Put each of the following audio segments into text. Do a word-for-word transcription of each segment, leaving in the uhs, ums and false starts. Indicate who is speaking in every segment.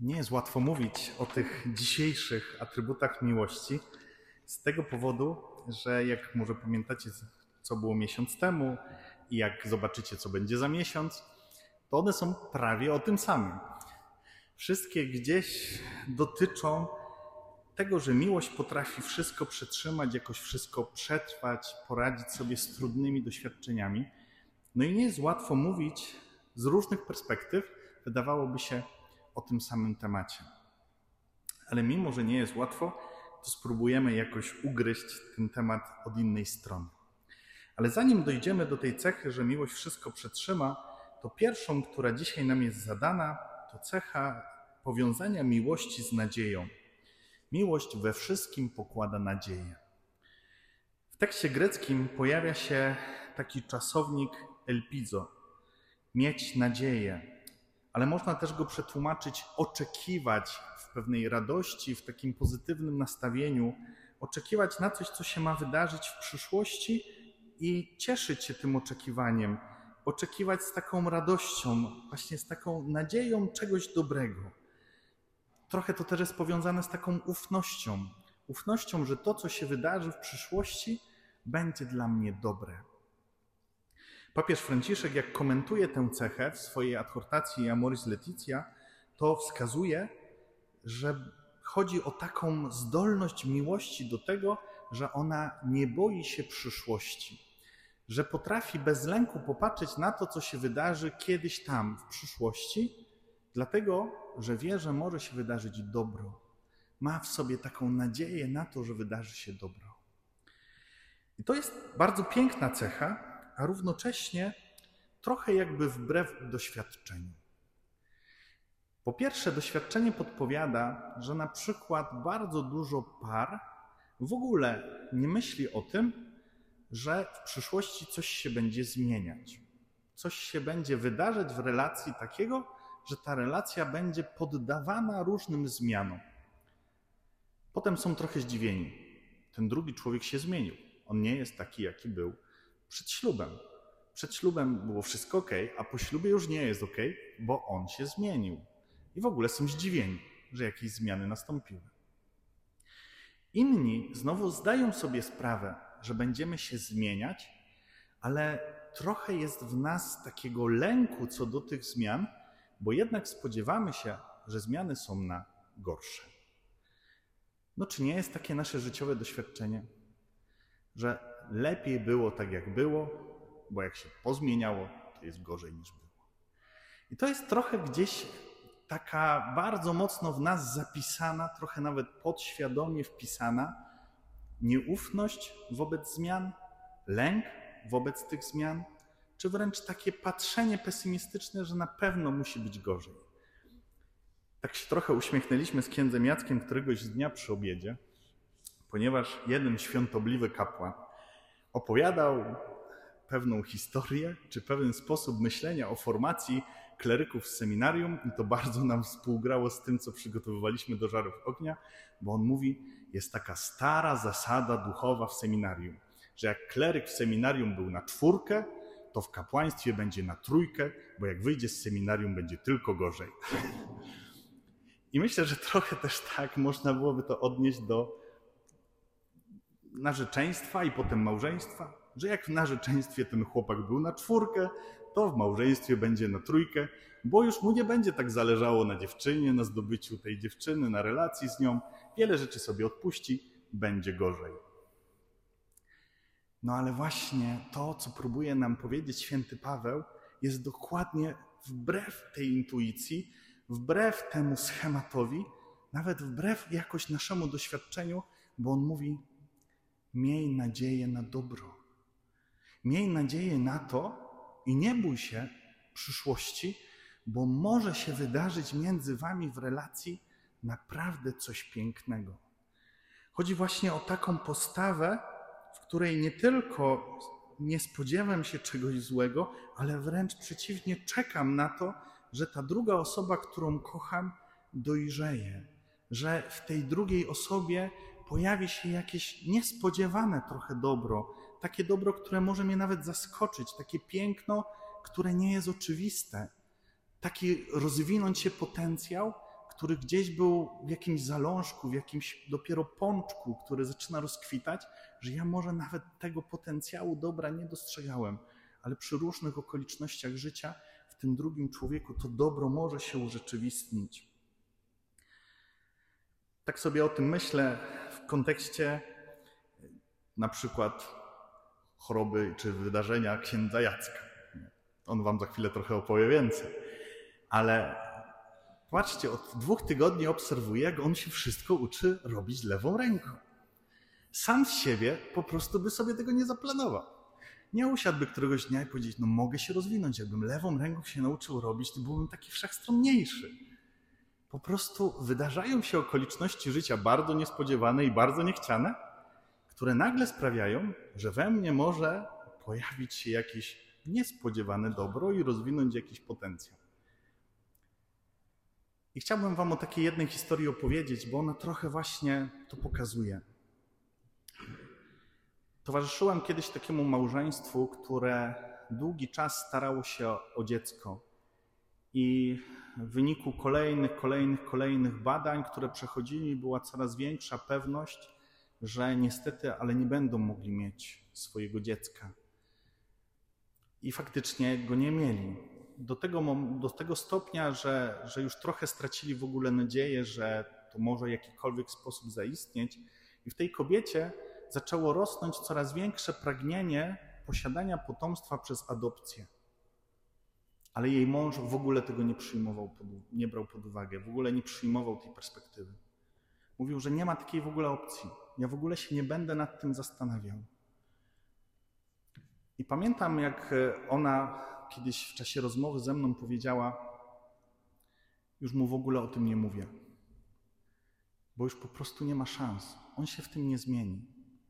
Speaker 1: Nie jest łatwo mówić o tych dzisiejszych atrybutach miłości z tego powodu, że jak może pamiętacie, co było miesiąc temu i jak zobaczycie, co będzie za miesiąc, to one są prawie o tym samym. Wszystkie gdzieś dotyczą tego, że miłość potrafi wszystko przetrzymać, jakoś wszystko przetrwać, poradzić sobie z trudnymi doświadczeniami. No i nie jest łatwo mówić z różnych perspektyw, wydawałoby się, o tym samym temacie. Ale mimo, że nie jest łatwo, to spróbujemy jakoś ugryźć ten temat od innej strony. Ale zanim dojdziemy do tej cechy, że miłość wszystko przetrzyma, to pierwszą, która dzisiaj nam jest zadana, to cecha powiązania miłości z nadzieją. Miłość we wszystkim pokłada nadzieję. W tekście greckim pojawia się taki czasownik elpizo, mieć nadzieję. Ale można też go przetłumaczyć oczekiwać w pewnej radości, w takim pozytywnym nastawieniu, oczekiwać na coś, co się ma wydarzyć w przyszłości i cieszyć się tym oczekiwaniem, oczekiwać z taką radością, właśnie z taką nadzieją czegoś dobrego. Trochę to też jest powiązane z taką ufnością, ufnością, że to, co się wydarzy w przyszłości, będzie dla mnie dobre. Papież Franciszek, jak komentuje tę cechę w swojej adhortacji Amoris Laetitia, to wskazuje, że chodzi o taką zdolność miłości do tego, że ona nie boi się przyszłości, że potrafi bez lęku popatrzeć na to, co się wydarzy kiedyś tam w przyszłości, dlatego, że wie, że może się wydarzyć dobro. Ma w sobie taką nadzieję na to, że wydarzy się dobro. I to jest bardzo piękna cecha, a równocześnie trochę jakby wbrew doświadczeniu. Po pierwsze, doświadczenie podpowiada, że na przykład bardzo dużo par w ogóle nie myśli o tym, że w przyszłości coś się będzie zmieniać. Coś się będzie wydarzać w relacji takiego, że ta relacja będzie poddawana różnym zmianom. Potem są trochę zdziwieni. Ten drugi człowiek się zmienił. On nie jest taki, jaki był przed ślubem. Przed ślubem było wszystko ok, a po ślubie już nie jest ok, bo on się zmienił. I w ogóle są zdziwieni, że jakieś zmiany nastąpiły. Inni znowu zdają sobie sprawę, że będziemy się zmieniać, ale trochę jest w nas takiego lęku co do tych zmian, bo jednak spodziewamy się, że zmiany są na gorsze. No czy nie jest takie nasze życiowe doświadczenie, że lepiej było tak, jak było, bo jak się pozmieniało, to jest gorzej niż było. I to jest trochę gdzieś taka bardzo mocno w nas zapisana, trochę nawet podświadomie wpisana nieufność wobec zmian, lęk wobec tych zmian, czy wręcz takie patrzenie pesymistyczne, że na pewno musi być gorzej. Tak się trochę uśmiechnęliśmy z księdzem Jackiem któregoś dnia przy obiedzie, ponieważ jeden świątobliwy kapłan opowiadał pewną historię, czy pewien sposób myślenia o formacji kleryków z seminarium i to bardzo nam współgrało z tym, co przygotowywaliśmy do żarów ognia, bo on mówi, jest taka stara zasada duchowa w seminarium, że jak kleryk w seminarium był na czwórkę, to w kapłaństwie będzie na trójkę, bo jak wyjdzie z seminarium, będzie tylko gorzej. I myślę, że trochę też tak można byłoby to odnieść do narzeczeństwa i potem małżeństwa, że jak w narzeczeństwie ten chłopak był na czwórkę, to w małżeństwie będzie na trójkę, bo już mu nie będzie tak zależało na dziewczynie, na zdobyciu tej dziewczyny, na relacji z nią. Wiele rzeczy sobie odpuści, będzie gorzej. No ale właśnie to, co próbuje nam powiedzieć święty Paweł, jest dokładnie wbrew tej intuicji, wbrew temu schematowi, nawet wbrew jakoś naszemu doświadczeniu, bo on mówi, miej nadzieję na dobro. Miej nadzieję na to i nie bój się przyszłości, bo może się wydarzyć między wami w relacji naprawdę coś pięknego. Chodzi właśnie o taką postawę, w której nie tylko nie spodziewam się czegoś złego, ale wręcz przeciwnie, czekam na to, że ta druga osoba, którą kocham, dojrzeje. Że w tej drugiej osobie pojawi się jakieś niespodziewane trochę dobro, takie dobro, które może mnie nawet zaskoczyć, takie piękno, które nie jest oczywiste, taki rozwinąć się potencjał, który gdzieś był w jakimś zalążku, w jakimś dopiero pączku, który zaczyna rozkwitać, że ja może nawet tego potencjału dobra nie dostrzegałem, ale przy różnych okolicznościach życia w tym drugim człowieku to dobro może się urzeczywistnić. Tak sobie o tym myślę w kontekście na przykład choroby czy wydarzenia księdza Jacka. On wam za chwilę trochę opowie więcej. Ale patrzcie, od dwóch tygodni obserwuję, jak on się wszystko uczy robić lewą ręką. Sam z siebie po prostu by sobie tego nie zaplanował. Nie usiadłby któregoś dnia i powiedzieć, no mogę się rozwinąć, jakbym lewą ręką się nauczył robić, to byłbym taki wszechstronniejszy. Po prostu wydarzają się okoliczności życia bardzo niespodziewane i bardzo niechciane, które nagle sprawiają, że we mnie może pojawić się jakieś niespodziewane dobro i rozwinąć jakiś potencjał. I chciałbym wam o takiej jednej historii opowiedzieć, bo ona trochę właśnie to pokazuje. Towarzyszyłem kiedyś takiemu małżeństwu, które długi czas starało się o dziecko. I w wyniku kolejnych, kolejnych, kolejnych badań, które przechodzili, była coraz większa pewność, że niestety, ale nie będą mogli mieć swojego dziecka. I faktycznie go nie mieli. Do tego, do tego stopnia, że, że już trochę stracili w ogóle nadzieję, że to może w jakikolwiek sposób zaistnieć. I w tej kobiecie zaczęło rosnąć coraz większe pragnienie posiadania potomstwa przez adopcję. Ale jej mąż w ogóle tego nie przyjmował, nie brał pod uwagę, w ogóle nie przyjmował tej perspektywy. Mówił, że nie ma takiej w ogóle opcji. Ja w ogóle się nie będę nad tym zastanawiał. I pamiętam, jak ona kiedyś w czasie rozmowy ze mną powiedziała, już mu w ogóle o tym nie mówię, bo już po prostu nie ma szans. On się w tym nie zmieni.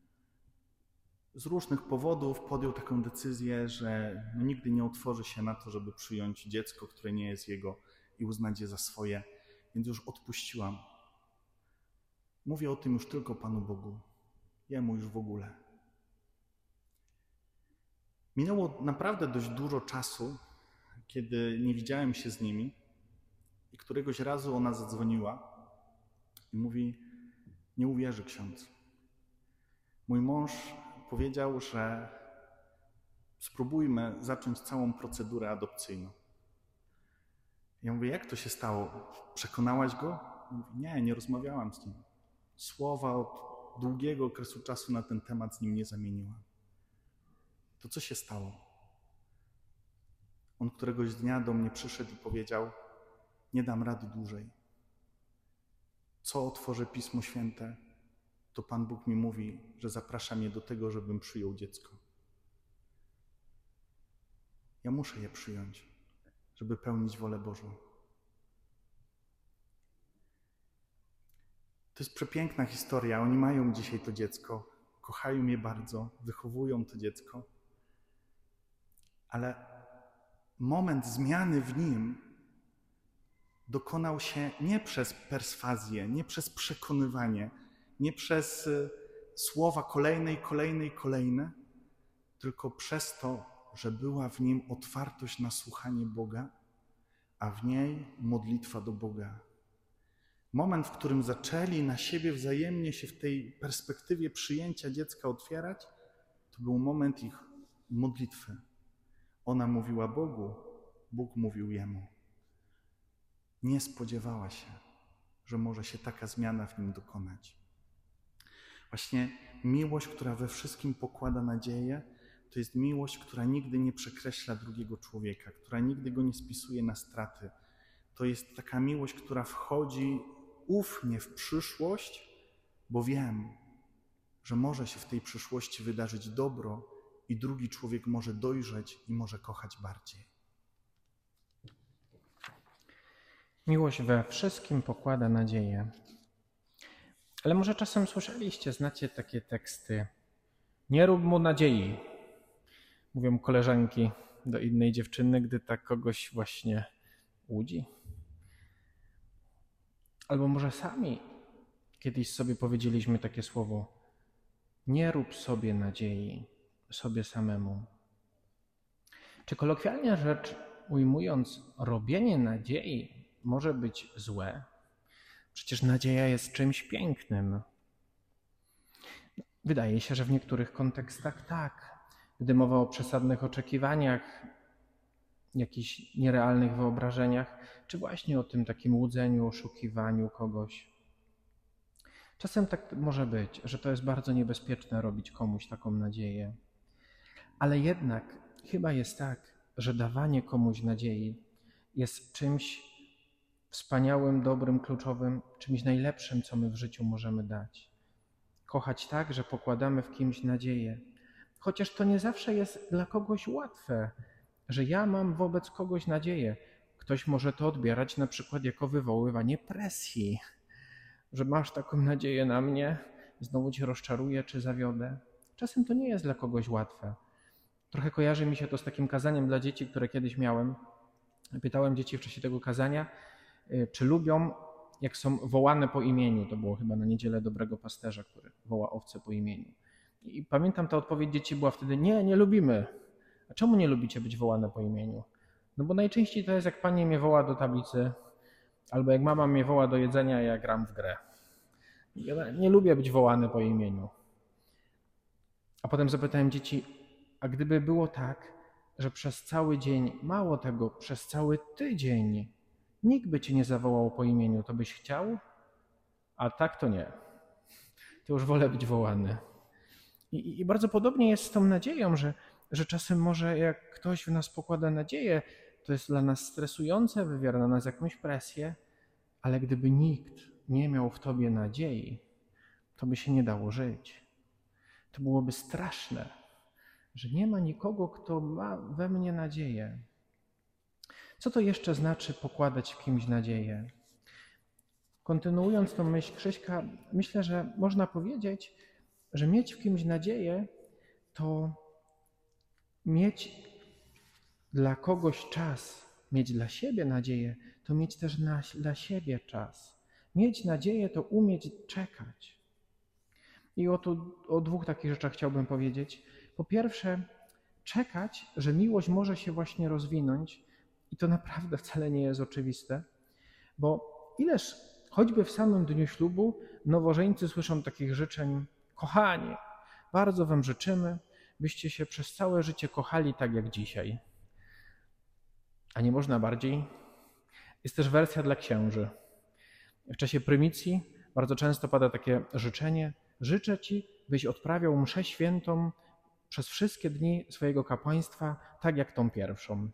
Speaker 1: Z różnych powodów podjął taką decyzję, że no nigdy nie otworzy się na to, żeby przyjąć dziecko, które nie jest jego i uznać je za swoje, więc już odpuściłam. Mówię o tym już tylko Panu Bogu, Jemu już w ogóle. Minęło naprawdę dość dużo czasu, kiedy nie widziałem się z nimi i któregoś razu ona zadzwoniła i mówi, nie uwierzy ksiądz. Mój mąż powiedział, że spróbujmy zacząć całą procedurę adopcyjną. Ja mówię, jak to się stało? Przekonałaś go? Mówi, nie, nie rozmawiałam z nim. Słowa od długiego okresu czasu na ten temat z nim nie zamieniłam. To co się stało? On któregoś dnia do mnie przyszedł i powiedział, nie dam rady dłużej. Co otworzę Pismo Święte, to Pan Bóg mi mówi, że zaprasza mnie do tego, żebym przyjął dziecko. Ja muszę je przyjąć, żeby pełnić wolę Bożą. To jest przepiękna historia. Oni mają dzisiaj to dziecko, kochają je bardzo, wychowują to dziecko. Ale moment zmiany w nim dokonał się nie przez perswazję, nie przez przekonywanie, nie przez słowa kolejne i kolejne i kolejne, tylko przez to, że była w nim otwartość na słuchanie Boga, a w niej modlitwa do Boga. Moment, w którym zaczęli na siebie wzajemnie się w tej perspektywie przyjęcia dziecka otwierać, to był moment ich modlitwy. Ona mówiła Bogu, Bóg mówił jemu. Nie spodziewała się, że może się taka zmiana w nim dokonać. Właśnie miłość, która we wszystkim pokłada nadzieję, to jest miłość, która nigdy nie przekreśla drugiego człowieka, która nigdy go nie spisuje na straty. To jest taka miłość, która wchodzi ufnie w przyszłość, bo wiem, że może się w tej przyszłości wydarzyć dobro i drugi człowiek może dojrzeć i może kochać bardziej.
Speaker 2: Miłość we wszystkim pokłada nadzieję. Ale może czasem słyszeliście, znacie takie teksty. Nie rób mu nadziei, mówią koleżanki do innej dziewczyny, gdy tak kogoś właśnie łudzi. Albo może sami kiedyś sobie powiedzieliśmy takie słowo. Nie rób sobie nadziei, sobie samemu. Czy kolokwialnie rzecz ujmując, robienie nadziei może być złe? Przecież nadzieja jest czymś pięknym. Wydaje się, że w niektórych kontekstach tak. Gdy mowa o przesadnych oczekiwaniach, jakichś nierealnych wyobrażeniach, czy właśnie o tym takim łudzeniu, oszukiwaniu kogoś. Czasem tak może być, że to jest bardzo niebezpieczne robić komuś taką nadzieję. Ale jednak chyba jest tak, że dawanie komuś nadziei jest czymś wspaniałym, dobrym, kluczowym, czymś najlepszym, co my w życiu możemy dać. Kochać tak, że pokładamy w kimś nadzieję. Chociaż to nie zawsze jest dla kogoś łatwe, że ja mam wobec kogoś nadzieję. Ktoś może to odbierać na przykład jako wywoływanie presji, że masz taką nadzieję na mnie, znowu cię rozczaruję czy zawiodę. Czasem to nie jest dla kogoś łatwe. Trochę kojarzy mi się to z takim kazaniem dla dzieci, które kiedyś miałem. Pytałem dzieci w czasie tego kazania, czy lubią, jak są wołane po imieniu. To było chyba na Niedzielę Dobrego Pasterza, który woła owce po imieniu. I pamiętam, ta odpowiedź dzieci była wtedy: nie, nie lubimy. A czemu nie lubicie być wołane po imieniu? No bo najczęściej to jest, jak pani mnie woła do tablicy, albo jak mama mnie woła do jedzenia, ja gram w grę. Ja nie lubię być wołany po imieniu. A potem zapytałem dzieci, a gdyby było tak, że przez cały dzień, mało tego, przez cały tydzień nikt by cię nie zawołał po imieniu, to byś chciał? A tak to nie. To już wolę być wołany. I, i bardzo podobnie jest z tą nadzieją, że, że czasem może jak ktoś w nas pokłada nadzieję, to jest dla nas stresujące, wywiera na nas jakąś presję, ale gdyby nikt nie miał w tobie nadziei, to by się nie dało żyć. To byłoby straszne, że nie ma nikogo, kto ma we mnie nadzieję. Co to jeszcze znaczy pokładać w kimś nadzieję? Kontynuując tą myśl Krzyśka, myślę, że można powiedzieć, że mieć w kimś nadzieję to mieć dla kogoś czas, mieć dla siebie nadzieję, to mieć też na, dla siebie czas. Mieć nadzieję to umieć czekać. I o, tu, o dwóch takich rzeczach chciałbym powiedzieć. Po pierwsze, czekać, że miłość może się właśnie rozwinąć i to naprawdę wcale nie jest oczywiste, bo ileż choćby w samym dniu ślubu nowożeńcy słyszą takich życzeń: kochani, bardzo wam życzymy, byście się przez całe życie kochali tak jak dzisiaj. A nie można bardziej? Jest też wersja dla księży. W czasie prymicji bardzo często pada takie życzenie: życzę ci, byś odprawiał mszę świętą przez wszystkie dni swojego kapłaństwa, tak jak tą pierwszą.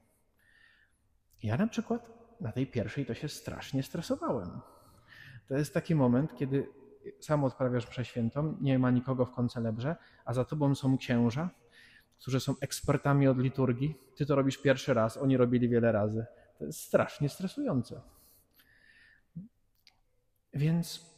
Speaker 2: Ja na przykład na tej pierwszej to się strasznie stresowałem. To jest taki moment, kiedy sam odprawiasz mszę świętą, nie ma nikogo w koncelebrze, a za tobą są księża, którzy są ekspertami od liturgii. Ty to robisz pierwszy raz, oni robili wiele razy. To jest strasznie stresujące. Więc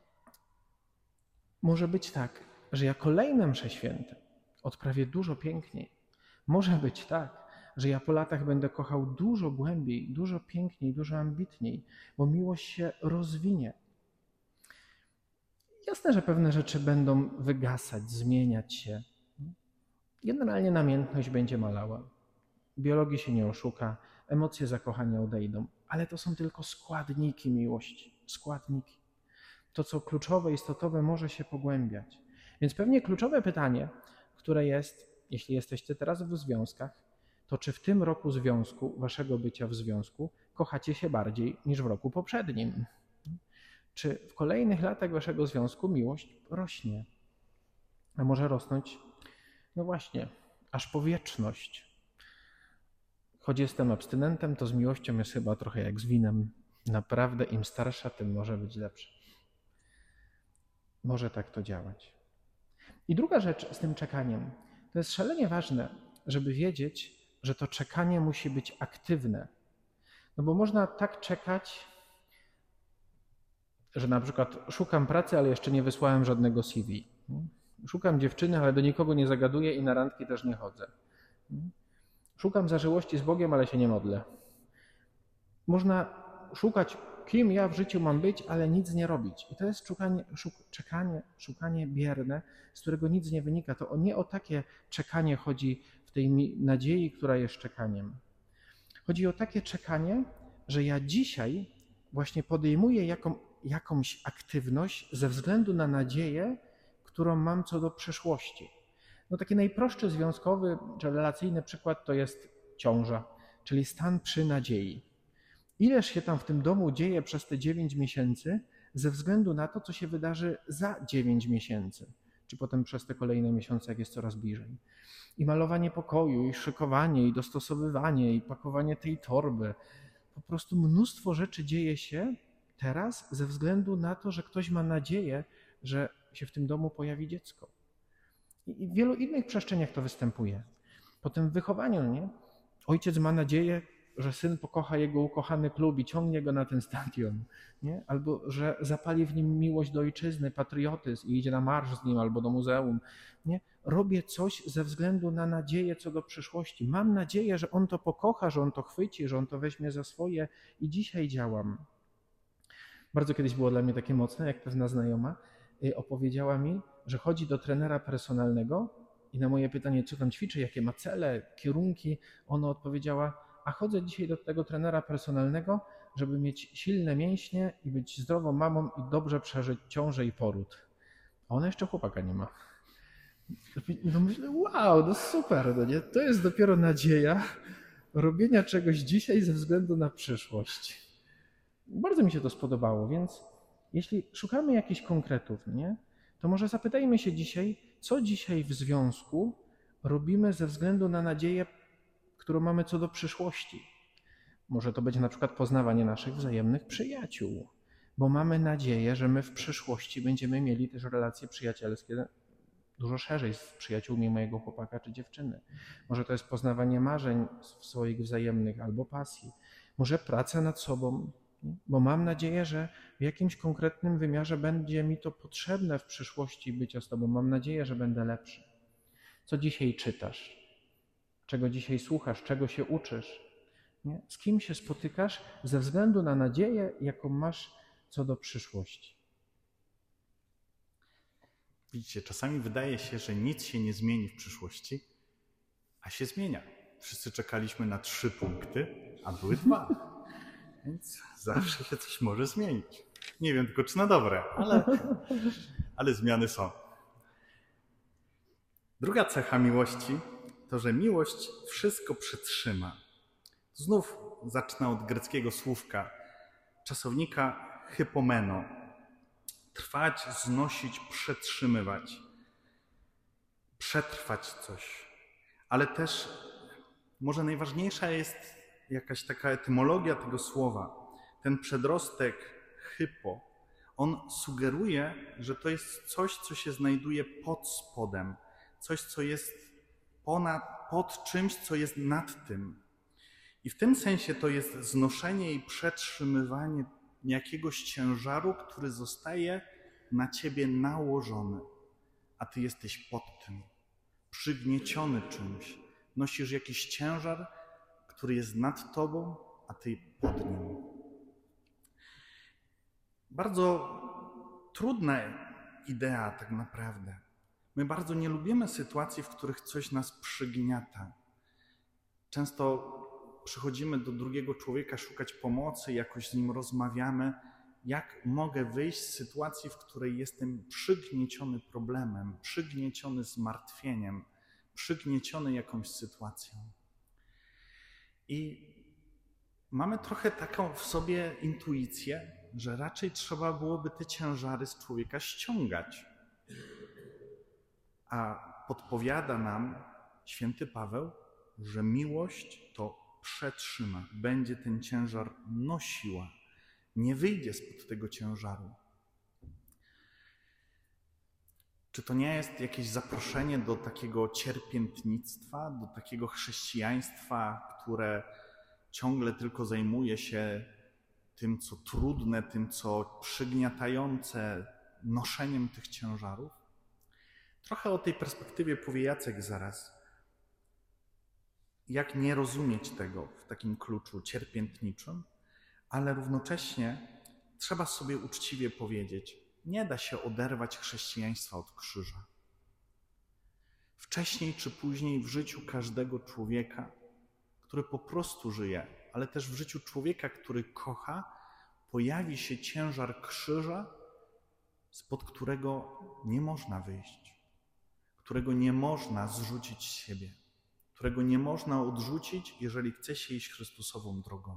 Speaker 2: może być tak, że ja kolejne msze święte odprawię dużo piękniej. Może być tak, że ja po latach będę kochał dużo głębiej, dużo piękniej, dużo ambitniej, bo miłość się rozwinie. Jasne, że pewne rzeczy będą wygasać, zmieniać się. Generalnie namiętność będzie malała. Biologii się nie oszuka, emocje zakochania odejdą, ale to są tylko składniki miłości, składniki. To, co kluczowe, istotowe, może się pogłębiać. Więc pewnie kluczowe pytanie, które jest, jeśli jesteście teraz w związkach, to czy w tym roku związku, waszego bycia w związku, kochacie się bardziej niż w roku poprzednim? Czy w kolejnych latach waszego związku miłość rośnie? A może rosnąć, no właśnie, aż po wieczność. Choć jestem abstynentem, to z miłością jest chyba trochę jak z winem. Naprawdę im starsza, tym może być lepsza. Może tak to działać. I druga rzecz z tym czekaniem. To jest szalenie ważne, żeby wiedzieć, że to czekanie musi być aktywne. No bo można tak czekać, że na przykład szukam pracy, ale jeszcze nie wysłałem żadnego C V. Szukam dziewczyny, ale do nikogo nie zagaduję i na randki też nie chodzę. Szukam zażyłości z Bogiem, ale się nie modlę. Można szukać, kim ja w życiu mam być, ale nic nie robić. I to jest szukanie, szuk, czekanie, szukanie bierne, z którego nic nie wynika. To nie o takie czekanie chodzi w tej nadziei, która jest czekaniem. Chodzi o takie czekanie, że ja dzisiaj właśnie podejmuję jaką, jakąś aktywność ze względu na nadzieję, którą mam co do przyszłości. No taki najprostszy związkowy czy relacyjny przykład to jest ciąża, czyli stan przy nadziei. Ileż się tam w tym domu dzieje przez te dziewięć miesięcy ze względu na to, co się wydarzy za dziewięć miesięcy, czy potem przez te kolejne miesiące, jak jest coraz bliżej. I malowanie pokoju, i szykowanie, i dostosowywanie, i pakowanie tej torby. Po prostu mnóstwo rzeczy dzieje się teraz ze względu na to, że ktoś ma nadzieję, że się w tym domu pojawi dziecko. I w wielu innych przestrzeniach to występuje. Potem w wychowaniu, nie? Ojciec ma nadzieję, że syn pokocha jego ukochany klub i ciągnie go na ten stadion, nie? Albo że zapali w nim miłość do ojczyzny, patriotyzm i idzie na marsz z nim albo do muzeum. Nie? Robię coś ze względu na nadzieję co do przyszłości. Mam nadzieję, że on to pokocha, że on to chwyci, że on to weźmie za swoje i dzisiaj działam. Bardzo kiedyś było dla mnie takie mocne, jak pewna znajoma opowiedziała mi, że chodzi do trenera personalnego i na moje pytanie, co tam ćwiczy, jakie ma cele, kierunki, ona odpowiedziała: a chodzę dzisiaj do tego trenera personalnego, żeby mieć silne mięśnie i być zdrową mamą i dobrze przeżyć ciążę i poród. A ona jeszcze chłopaka nie ma. No myślę, wow, no super, no nie? To jest dopiero nadzieja robienia czegoś dzisiaj ze względu na przyszłość. Bardzo mi się to spodobało, więc jeśli szukamy jakichś konkretów, nie, to może zapytajmy się dzisiaj, co dzisiaj w związku robimy ze względu na nadzieję, którą mamy co do przyszłości. Może to być na przykład poznawanie naszych wzajemnych przyjaciół, bo mamy nadzieję, że my w przyszłości będziemy mieli też relacje przyjacielskie dużo szerzej z przyjaciółmi mojego chłopaka czy dziewczyny. Może to jest poznawanie marzeń swoich wzajemnych albo pasji. Może praca nad sobą, bo mam nadzieję, że w jakimś konkretnym wymiarze będzie mi to potrzebne w przyszłości bycia z tobą. Mam nadzieję, że będę lepszy. Co dzisiaj czytasz? Czego dzisiaj słuchasz? Czego się uczysz? Nie? Z kim się spotykasz ze względu na nadzieję, jaką masz co do przyszłości?
Speaker 1: Widzicie, czasami wydaje się, że nic się nie zmieni w przyszłości, a się zmienia. Wszyscy czekaliśmy na trzy punkty, a były dwa. Więc zawsze się coś może zmienić. Nie wiem tylko, czy na dobre, ale, ale zmiany są. Druga cecha miłości to, że miłość wszystko przetrzyma. Znów zacznę od greckiego słówka, czasownika hypomeno. Trwać, znosić, przetrzymywać. Przetrwać coś. Ale też może najważniejsza jest jakaś taka etymologia tego słowa. Ten przedrostek hypo, on sugeruje, że to jest coś, co się znajduje pod spodem. Coś, co jest ponad, pod czymś, co jest nad tym. I w tym sensie to jest znoszenie i przetrzymywanie jakiegoś ciężaru, który zostaje na ciebie nałożony, a ty jesteś pod tym, przygnieciony czymś. Nosisz jakiś ciężar, który jest nad tobą, a ty pod nim. Bardzo trudna idea tak naprawdę. My bardzo nie lubimy sytuacji, w których coś nas przygniata. Często przychodzimy do drugiego człowieka szukać pomocy, jakoś z nim rozmawiamy. Jak mogę wyjść z sytuacji, w której jestem przygnieciony problemem, przygnieciony zmartwieniem, przygnieciony jakąś sytuacją. I mamy trochę taką w sobie intuicję, że raczej trzeba byłoby te ciężary z człowieka ściągać. A podpowiada nam święty Paweł, że miłość to przetrzyma, będzie ten ciężar nosiła, nie wyjdzie spod tego ciężaru. Czy to nie jest jakieś zaproszenie do takiego cierpiętnictwa, do takiego chrześcijaństwa, które ciągle tylko zajmuje się tym, co trudne, tym, co przygniatające, noszeniem tych ciężarów? Trochę o tej perspektywie powie Jacek zaraz. Jak nie rozumieć tego w takim kluczu cierpiętniczym, ale równocześnie trzeba sobie uczciwie powiedzieć, nie da się oderwać chrześcijaństwa od krzyża. Wcześniej czy później w życiu każdego człowieka, który po prostu żyje, ale też w życiu człowieka, który kocha, pojawi się ciężar krzyża, spod którego nie można wyjść, którego nie można zrzucić z siebie, którego nie można odrzucić, jeżeli chce się iść Chrystusową drogą.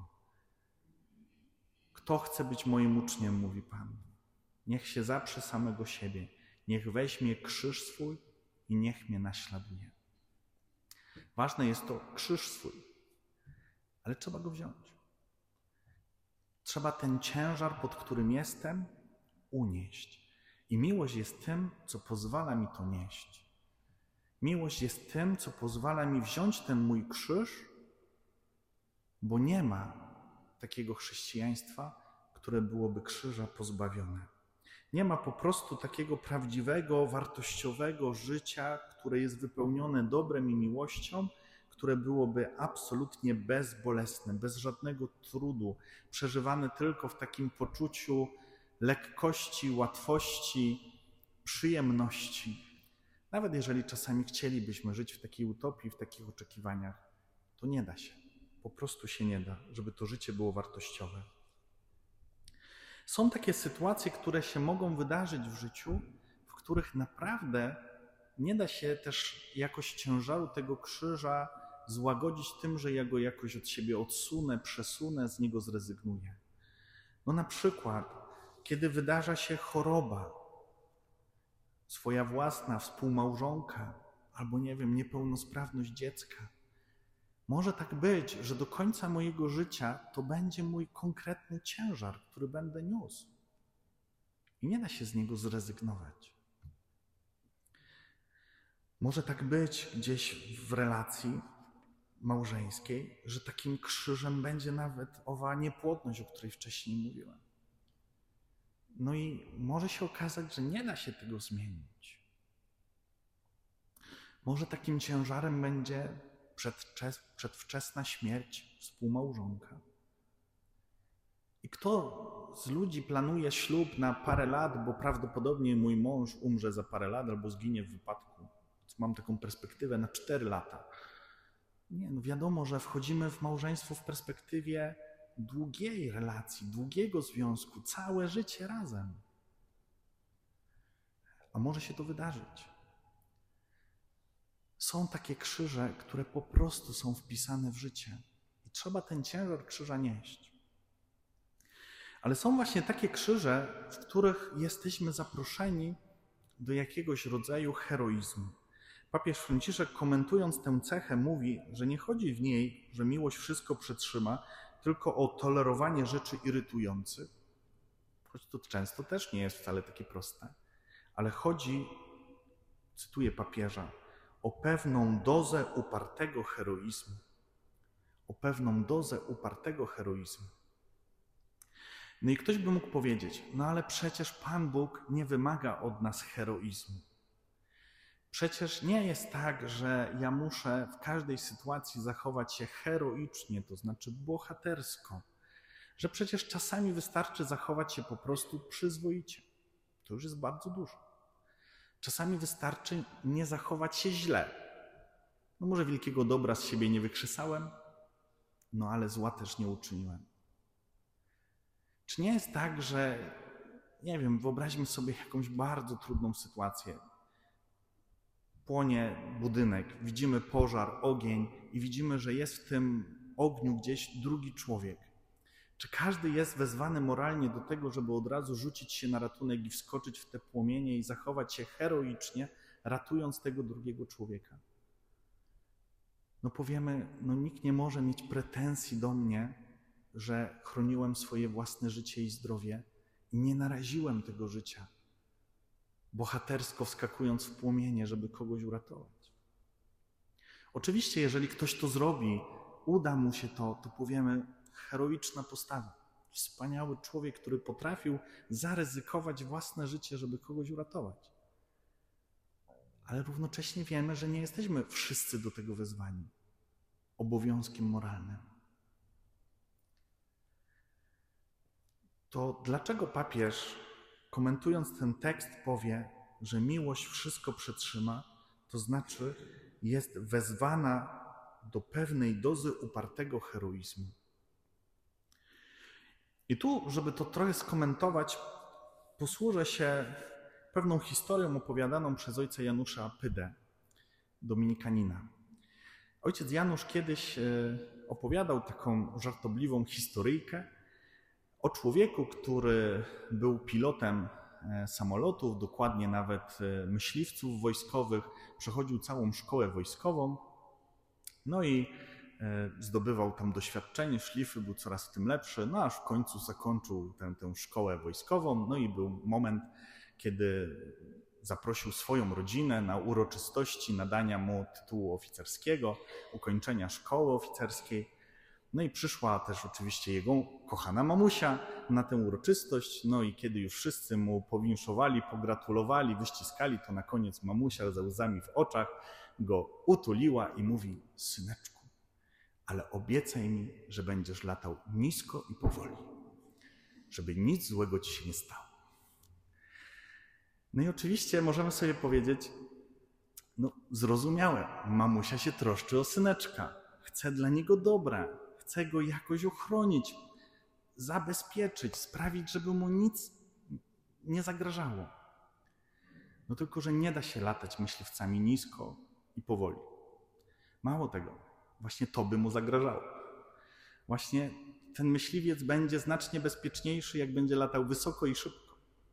Speaker 1: Kto chce być moim uczniem, mówi Pan, niech się zaprze samego siebie, niech weźmie krzyż swój i niech mnie naśladuje. Ważne jest to krzyż swój, ale trzeba go wziąć. Trzeba ten ciężar, pod którym jestem, unieść. I miłość jest tym, co pozwala mi to nieść. Miłość jest tym, co pozwala mi wziąć ten mój krzyż, bo nie ma takiego chrześcijaństwa, które byłoby krzyża pozbawione. Nie ma po prostu takiego prawdziwego, wartościowego życia, które jest wypełnione dobrem i miłością, które byłoby absolutnie bezbolesne, bez żadnego trudu, przeżywane tylko w takim poczuciu lekkości, łatwości, przyjemności. Nawet jeżeli czasami chcielibyśmy żyć w takiej utopii, w takich oczekiwaniach, to nie da się. Po prostu się nie da, żeby to życie było wartościowe. Są takie sytuacje, które się mogą wydarzyć w życiu, w których naprawdę nie da się też jakoś ciężaru tego krzyża złagodzić tym, że ja go jakoś od siebie odsunę, przesunę, z niego zrezygnuję. No na przykład, kiedy wydarza się choroba, swoja własna, współmałżonka, albo nie wiem, niepełnosprawność dziecka. Może tak być, że do końca mojego życia to będzie mój konkretny ciężar, który będę niósł. I nie da się z niego zrezygnować. Może tak być gdzieś w relacji małżeńskiej, że takim krzyżem będzie nawet owa niepłodność, o której wcześniej mówiłem. No i może się okazać, że nie da się tego zmienić. Może takim ciężarem będzie przedwczesna śmierć współmałżonka. I kto z ludzi planuje ślub na parę lat, bo prawdopodobnie mój mąż umrze za parę lat albo zginie w wypadku. Mam taką perspektywę na cztery lata. Nie, no wiadomo, że wchodzimy w małżeństwo w perspektywie długiej relacji, długiego związku, całe życie razem. A może się to wydarzyć. Są takie krzyże, które po prostu są wpisane w życie. I trzeba ten ciężar krzyża nieść. Ale są właśnie takie krzyże, w których jesteśmy zaproszeni do jakiegoś rodzaju heroizmu. Papież Franciszek, komentując tę cechę, mówi, że nie chodzi w niej, że miłość wszystko przetrzyma, tylko o tolerowanie rzeczy irytujących, choć to często też nie jest wcale takie proste, ale chodzi, cytuję papieża, o pewną dozę upartego heroizmu. O pewną dozę upartego heroizmu. No i ktoś by mógł powiedzieć, no ale przecież Pan Bóg nie wymaga od nas heroizmu. Przecież nie jest tak, że ja muszę w każdej sytuacji zachować się heroicznie, to znaczy bohatersko. Że przecież czasami wystarczy zachować się po prostu przyzwoicie. To już jest bardzo dużo. Czasami wystarczy nie zachować się źle. No może wielkiego dobra z siebie nie wykrzesałem, no ale zła też nie uczyniłem. Czy nie jest tak, że, nie wiem, wyobraźmy sobie jakąś bardzo trudną sytuację. Płonie budynek, widzimy pożar, ogień i widzimy, że jest w tym ogniu gdzieś drugi człowiek. Czy każdy jest wezwany moralnie do tego, żeby od razu rzucić się na ratunek i wskoczyć w te płomienie i zachować się heroicznie, ratując tego drugiego człowieka? No powiemy, no nikt nie może mieć pretensji do mnie, że chroniłem swoje własne życie i zdrowie i nie naraziłem tego życia, bohatersko wskakując w płomienie, żeby kogoś uratować. Oczywiście, jeżeli ktoś to zrobi, uda mu się to, to powiemy, heroiczna postawa. Wspaniały człowiek, który potrafił zaryzykować własne życie, żeby kogoś uratować. Ale równocześnie wiemy, że nie jesteśmy wszyscy do tego wezwani obowiązkiem moralnym. To dlaczego papież, komentując ten tekst, powie, że miłość wszystko przetrzyma, to znaczy jest wezwana do pewnej dozy upartego heroizmu. I tu, żeby to trochę skomentować, posłużę się pewną historią opowiadaną przez ojca Janusza Pydę, dominikanina. Ojciec Janusz kiedyś opowiadał taką żartobliwą historyjkę o człowieku, który był pilotem samolotów, dokładnie nawet myśliwców wojskowych, przechodził całą szkołę wojskową, no i zdobywał tam doświadczenie, szlify, był coraz w tym lepszy, no aż w końcu zakończył tę, tę szkołę wojskową, no i był moment, kiedy zaprosił swoją rodzinę na uroczystości nadania mu tytułu oficerskiego, ukończenia szkoły oficerskiej. No i przyszła też oczywiście jego kochana mamusia na tę uroczystość, no i kiedy już wszyscy mu powinszowali, pogratulowali, wyściskali, to na koniec mamusia ze łzami w oczach go utuliła i mówi: syneczku, ale obiecaj mi, że będziesz latał nisko i powoli, żeby nic złego ci się nie stało. No i oczywiście możemy sobie powiedzieć, no zrozumiałe, mamusia się troszczy o syneczka, chce dla niego dobra, chce go jakoś ochronić, zabezpieczyć, sprawić, żeby mu nic nie zagrażało. No tylko, że nie da się latać myśliwcami nisko i powoli. Mało tego, właśnie to by mu zagrażało. Właśnie ten myśliwiec będzie znacznie bezpieczniejszy, jak będzie latał wysoko i szybko.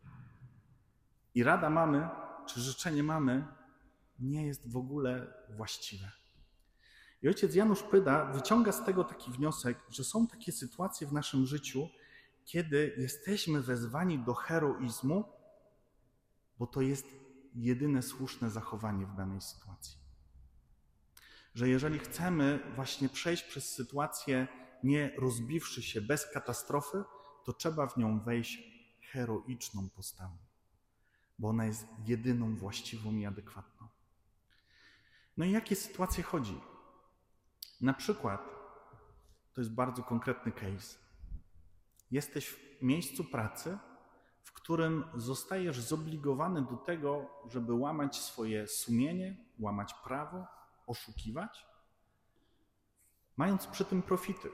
Speaker 1: I rada mamy, czy życzenie mamy, nie jest w ogóle właściwe. I ojciec Janusz Pyda wyciąga z tego taki wniosek, że są takie sytuacje w naszym życiu, kiedy jesteśmy wezwani do heroizmu, bo to jest jedyne słuszne zachowanie w danej sytuacji. Że jeżeli chcemy właśnie przejść przez sytuację, nie rozbiwszy się, bez katastrofy, to trzeba w nią wejść heroiczną postawą, bo ona jest jedyną właściwą i adekwatną. No i jakie sytuacje chodzi? Na przykład, to jest bardzo konkretny case. Jesteś w miejscu pracy, w którym zostajesz zobligowany do tego, żeby łamać swoje sumienie, łamać prawo, oszukiwać, mając przy tym profity.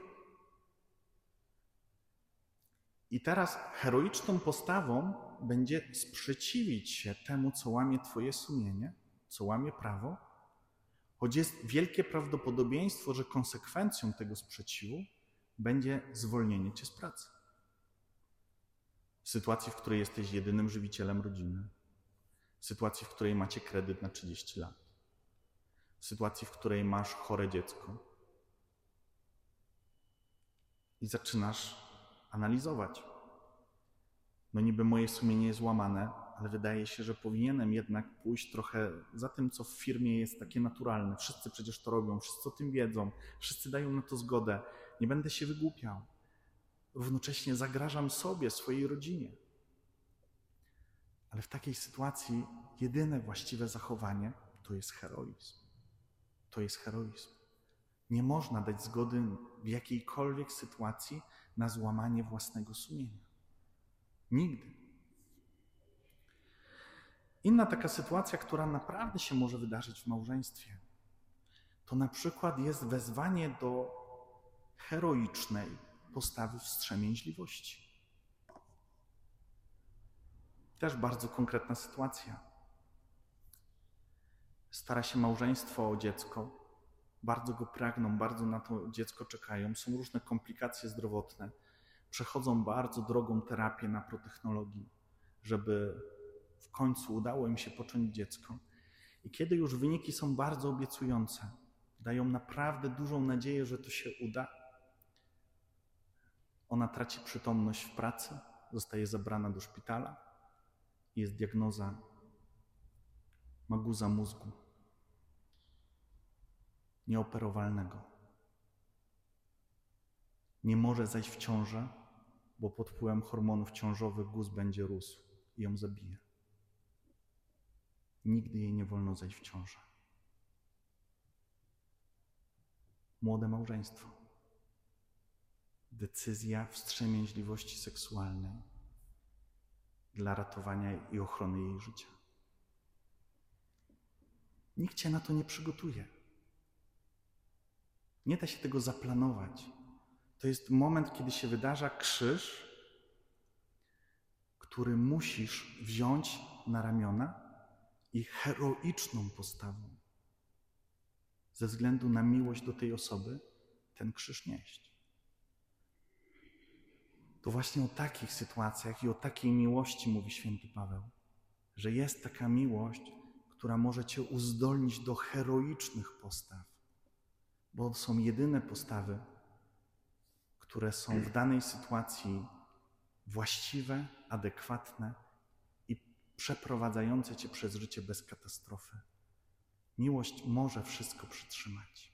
Speaker 1: I teraz heroiczną postawą będzie sprzeciwić się temu, co łamie twoje sumienie, co łamie prawo, choć jest wielkie prawdopodobieństwo, że konsekwencją tego sprzeciwu będzie zwolnienie cię z pracy. W sytuacji, w której jesteś jedynym żywicielem rodziny, w sytuacji, w której macie kredyt na trzydzieści lat, w sytuacji, w której masz chore dziecko i zaczynasz analizować. No niby moje sumienie jest łamane, ale wydaje się, że powinienem jednak pójść trochę za tym, co w firmie jest takie naturalne. Wszyscy przecież to robią, wszyscy o tym wiedzą, wszyscy dają na to zgodę. Nie będę się wygłupiał. Równocześnie zagrażam sobie, swojej rodzinie. Ale w takiej sytuacji jedyne właściwe zachowanie to jest heroizm. To jest heroizm. Nie można dać zgody w jakiejkolwiek sytuacji na złamanie własnego sumienia. Nigdy. Inna taka sytuacja, która naprawdę się może wydarzyć w małżeństwie, to na przykład jest wezwanie do heroicznej postawy wstrzemięźliwości. Też bardzo konkretna sytuacja. Stara się małżeństwo o dziecko, bardzo go pragną, bardzo na to dziecko czekają, są różne komplikacje zdrowotne, przechodzą bardzo drogą terapię na protechnologii, żeby w końcu udało im się począć dziecko. I kiedy już wyniki są bardzo obiecujące, dają naprawdę dużą nadzieję, że to się uda, ona traci przytomność w pracy, zostaje zabrana do szpitala i jest diagnoza: ma guza mózgu nieoperowalnego. Nie może zajść w ciążę, bo pod wpływem hormonów ciążowych guz będzie rósł i ją zabije. Nigdy jej nie wolno zajść w ciążę. Młode małżeństwo. Decyzja wstrzemięźliwości seksualnej dla ratowania i ochrony jej życia. Nikt cię na to nie przygotuje. Nie da się tego zaplanować. To jest moment, kiedy się wydarza krzyż który musisz wziąć na ramiona i heroiczną postawą, ze względu na miłość do tej osoby, ten krzyż nieść. To właśnie o takich sytuacjach i o takiej miłości mówi święty Paweł, że jest taka miłość, która może cię uzdolnić do heroicznych postaw, bo są jedyne postawy, które są w danej sytuacji właściwe, adekwatne i przeprowadzające cię przez życie bez katastrofy. Miłość może wszystko przytrzymać.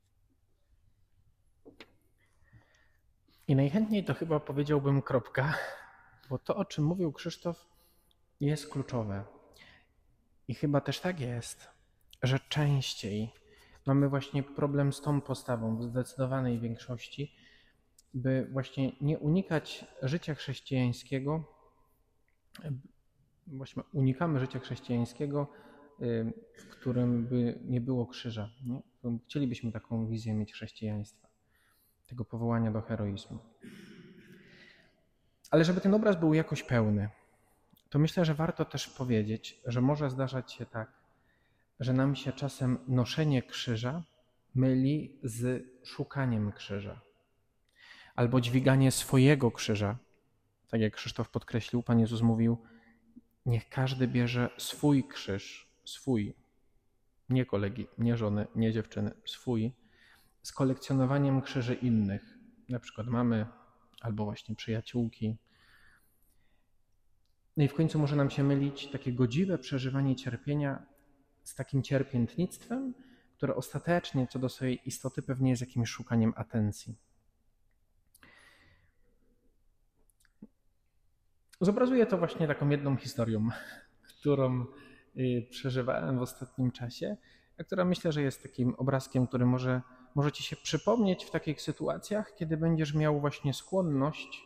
Speaker 2: I najchętniej to chyba powiedziałbym kropka, bo to, o czym mówił Krzysztof, jest kluczowe. I chyba też tak jest, że częściej mamy właśnie problem z tą postawą w zdecydowanej większości, by właśnie nie unikać życia chrześcijańskiego, właśnie unikamy życia chrześcijańskiego, w którym by nie było krzyża. Nie? Chcielibyśmy taką wizję mieć chrześcijaństwa, tego powołania do heroizmu. Ale żeby ten obraz był jakoś pełny, to myślę, że warto też powiedzieć, że może zdarzać się tak, że nam się czasem noszenie krzyża myli z szukaniem krzyża. Albo dźwiganie swojego krzyża. Tak jak Krzysztof podkreślił, Pan Jezus mówił, niech każdy bierze swój krzyż, swój, nie kolegi, nie żony, nie dziewczyny, swój, z kolekcjonowaniem krzyży innych, na przykład mamy albo właśnie przyjaciółki. No i w końcu może nam się mylić takie godziwe przeżywanie cierpienia z takim cierpiętnictwem, które ostatecznie co do swojej istoty pewnie jest jakimś szukaniem atencji. Zobrazuję to właśnie taką jedną historią, którą przeżywałem w ostatnim czasie, a która myślę, że jest takim obrazkiem, który może, może ci się przypomnieć w takich sytuacjach, kiedy będziesz miał właśnie skłonność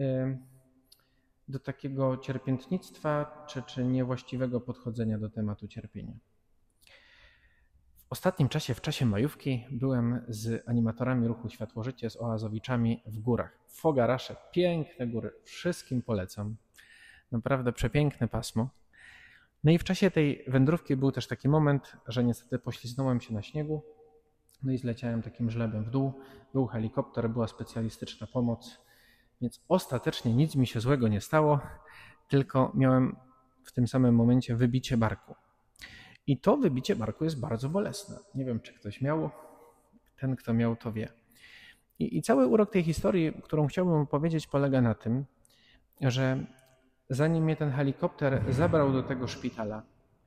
Speaker 2: do takiego cierpiętnictwa czy, czy niewłaściwego podchodzenia do tematu cierpienia. W ostatnim czasie, w czasie majówki, byłem z animatorami ruchu Światło-Życie, z oazowiczami w górach. Fogarasze, piękne góry, wszystkim polecam. Naprawdę przepiękne pasmo. No i w czasie tej wędrówki był też taki moment, że niestety pośliznąłem się na śniegu, no i zleciałem takim żlebem w dół. Był helikopter, była specjalistyczna pomoc, więc ostatecznie nic mi się złego nie stało, tylko miałem w tym samym momencie wybicie barku. I to wybicie barku jest bardzo bolesne. Nie wiem, czy ktoś miał, ten kto miał, to wie. I, i cały urok tej historii, którą chciałbym opowiedzieć, polega na tym, że zanim mnie ten helikopter zabrał do tego szpitala,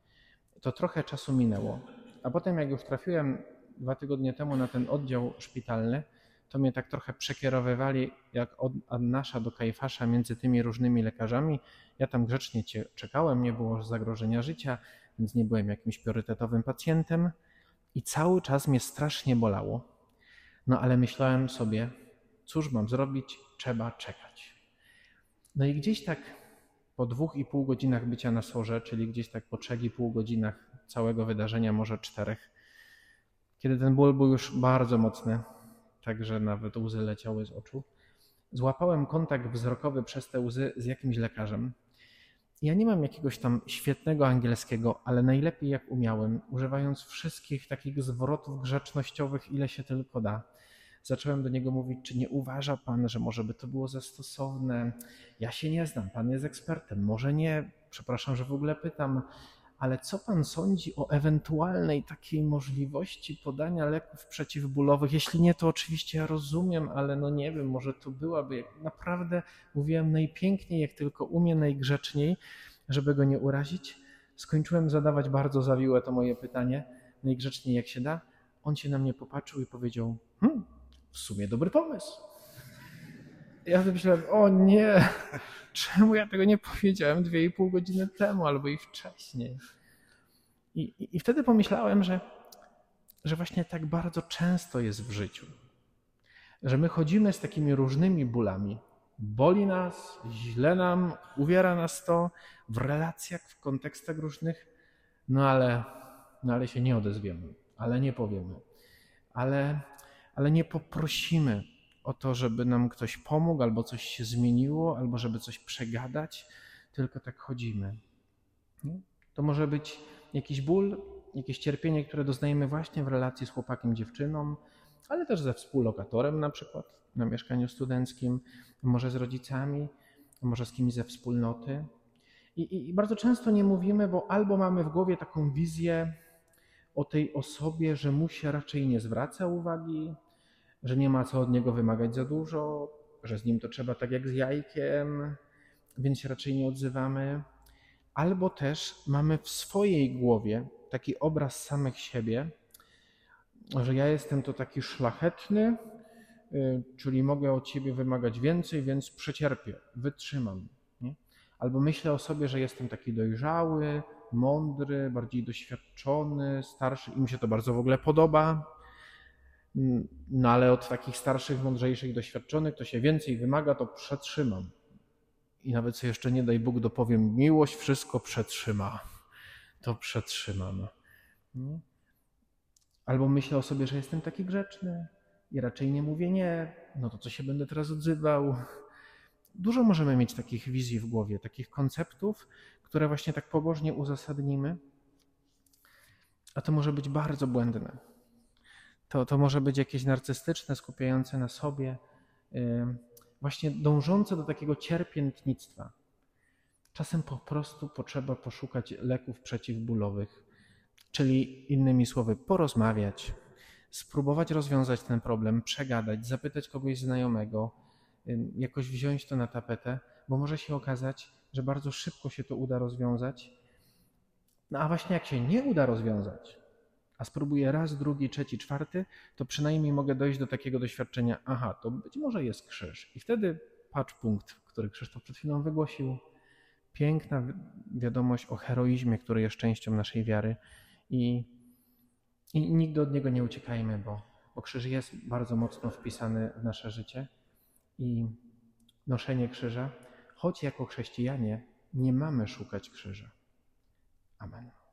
Speaker 2: to trochę czasu minęło. A potem jak już trafiłem dwa tygodnie temu na ten oddział szpitalny, to mnie tak trochę przekierowywali jak od Annasza do Kajfasza między tymi różnymi lekarzami. Ja tam grzecznie czekałem, nie było zagrożenia życia, więc nie byłem jakimś priorytetowym pacjentem i cały czas mnie strasznie bolało. No ale myślałem sobie, cóż mam zrobić, trzeba czekać. No i gdzieś tak po dwóch i pół godzinach bycia na sorze, czyli gdzieś tak po trzech i pół godzinach całego wydarzenia, może czterech, kiedy ten ból był już bardzo mocny, także nawet łzy leciały z oczu, złapałem kontakt wzrokowy przez te łzy z jakimś lekarzem. Ja nie mam jakiegoś tam świetnego angielskiego, ale najlepiej jak umiałem, używając wszystkich takich zwrotów grzecznościowych, ile się tylko da. Zacząłem do niego mówić, czy nie uważa pan, że może by to było zastosowne? Ja się nie znam, pan jest ekspertem, może nie, przepraszam, że w ogóle pytam, ale co pan sądzi o ewentualnej takiej możliwości podania leków przeciwbólowych? Jeśli nie, to oczywiście ja rozumiem, ale no nie wiem, może to byłaby... Naprawdę mówiłem najpiękniej, jak tylko umiem, najgrzeczniej, żeby go nie urazić. Skończyłem zadawać bardzo zawiłe to moje pytanie, najgrzeczniej jak się da. On się na mnie popatrzył i powiedział, hmm, w sumie dobry pomysł. Ja myślałem, o nie, czemu ja tego nie powiedziałem dwie i pół godziny temu albo i wcześniej. I, i, i wtedy pomyślałem, że, że właśnie tak bardzo często jest w życiu, że my chodzimy z takimi różnymi bólami. Boli nas, źle nam, uwiera nas to w relacjach, w kontekstach różnych, no ale, no ale się nie odezwiemy, ale nie powiemy, ale, ale nie poprosimy o to, żeby nam ktoś pomógł, albo coś się zmieniło, albo żeby coś przegadać. tylko tak chodzimy. Nie? To może być jakiś ból, jakieś cierpienie, które doznajemy właśnie w relacji z chłopakiem, dziewczyną, ale też ze współlokatorem na przykład na mieszkaniu studenckim, może z rodzicami, może z kimś ze wspólnoty. I, i, I bardzo często nie mówimy, bo albo mamy w głowie taką wizję o tej osobie, że mu się raczej nie zwraca uwagi, że nie ma co od niego wymagać za dużo, że z nim to trzeba tak jak z jajkiem, więc się raczej nie odzywamy. Albo też mamy w swojej głowie taki obraz samych siebie, że ja jestem to taki szlachetny, czyli mogę od ciebie wymagać więcej, więc przecierpię, wytrzymam. Nie? Albo myślę o sobie, że jestem taki dojrzały, mądry, bardziej doświadczony, starszy i mi się to bardzo w ogóle podoba. No ale od takich starszych, mądrzejszych, doświadczonych to się więcej wymaga, to przetrzymam. I nawet sobie jeszcze nie daj Bóg dopowiem, miłość wszystko przetrzyma. To przetrzymam. Nie? Albo myślę o sobie, że jestem taki grzeczny i raczej nie mówię nie, no to co się będę teraz odzywał. Dużo możemy mieć takich wizji w głowie, takich konceptów, które właśnie tak pobożnie uzasadnimy, a to może być bardzo błędne. To, to może być jakieś narcystyczne, skupiające na sobie, yy, właśnie dążące do takiego cierpiętnictwa. Czasem po prostu potrzeba poszukać leków przeciwbólowych, czyli innymi słowy porozmawiać, spróbować rozwiązać ten problem, przegadać, zapytać kogoś znajomego, jakoś wziąć to na tapetę, bo może się okazać, że bardzo szybko się to uda rozwiązać. No a właśnie jak się nie uda rozwiązać, a spróbuję raz, drugi, trzeci, czwarty, to przynajmniej mogę dojść do takiego doświadczenia, aha, to być może jest krzyż. I wtedy patrz punkt, który Krzysztof przed chwilą wygłosił. Piękna wiadomość o heroizmie, który jest częścią naszej wiary i, i nigdy od niego nie uciekajmy, bo, bo krzyż jest bardzo mocno wpisany w nasze życie i noszenie krzyża, choć jako chrześcijanie nie mamy szukać krzyża. Amen.